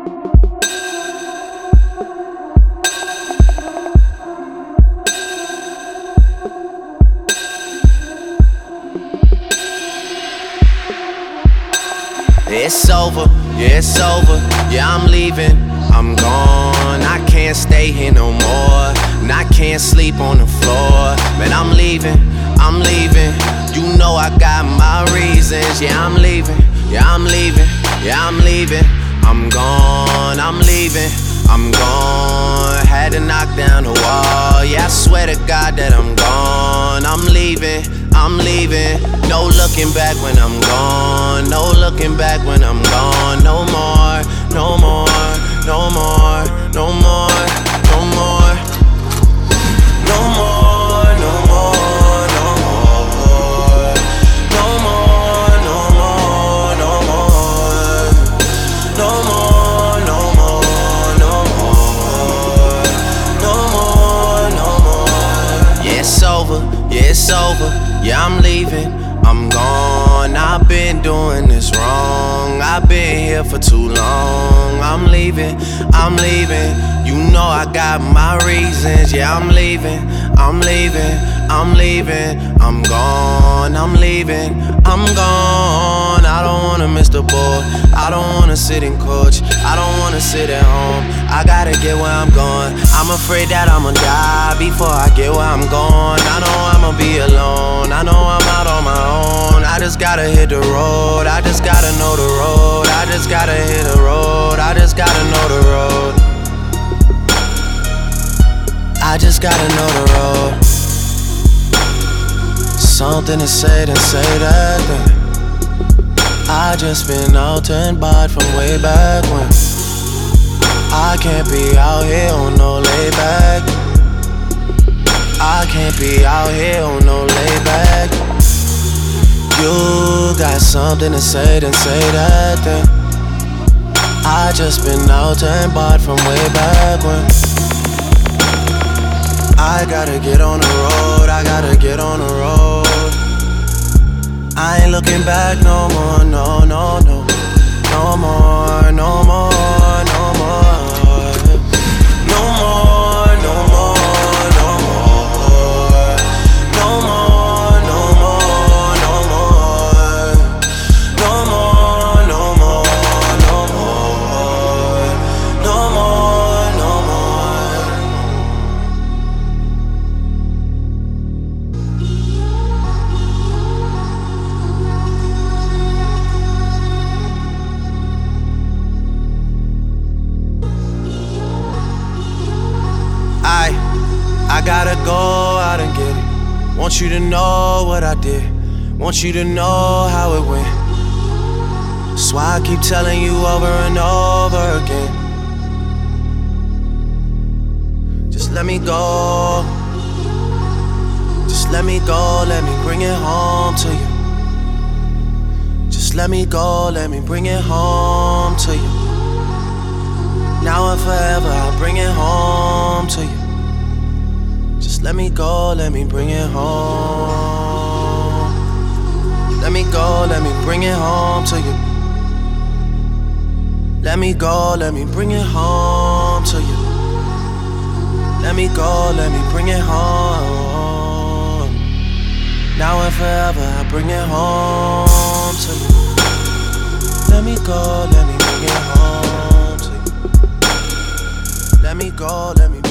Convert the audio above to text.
It's over, yeah, it's over. Yeah, I'm leaving, I'm gone. I can't stay here no more, and I can't sleep on the floor. Man, I'm leaving, I'm leaving. You know I got my reasons. Yeah, I'm leaving, yeah, I'm leaving, yeah, I'm leaving. I'm gone, I'm leaving, I'm gone. Had to knock down the wall. Yeah, I swear to God that I'm gone. I'm leaving, I'm leaving. No looking back when I'm gone. No looking back when I'm gone. No more, no more, no more, no more, no more, no more, no more, no more, no more, no more, no more, no more, no more, no more, no more, no more. Yeah, it's over, yeah, it's over. Yeah, I'm leaving, I'm gone. I've been doing this wrong. I've been here for too long. I'm leaving, I'm leaving. You know I got my reasons. Yeah, I'm leaving, I'm leaving, I'm leaving. I'm gone, I'm leaving, I'm gone. I don't wanna miss the boat. I don't wanna sit in coach. I don't wanna sit at home. I gotta get where I'm going. I'm afraid that I'ma die before I get where I'm going. I know I'ma be alone. I know I'm out on my own. I just gotta hit the road. I just gotta know the road. I just gotta hit the road. I just gotta know the road. I just gotta know the road. Something to say, then say that thing. I just been out and bought from way back when. I can't be out here on no layback. I can't be out here on no layback. You got something to say, then say that thing. I just been out and bought from way back when. I gotta get on the road, I gotta get on the road. I ain't looking back no more, no, no, no. No more, no more, no more. No more, no more, no more. No more, no more, no more. No more, no more, no more. No more, no more. I gotta go out and get it. Want you to know what I did. Want you to know how it went. That's why I keep telling you over and over again. Just let me go. Just let me go, let me bring it home to you. Just let me go, let me bring it home to you. Now and forever, I'll bring it home to you. Just let me go, let me bring it home. Let me go, let me bring it home to you. Let me go, let me bring it home to you. Let me go, let me bring it home. Now and forever, I bring it home to you. Let me go, let me bring it home to you. Let me go, let me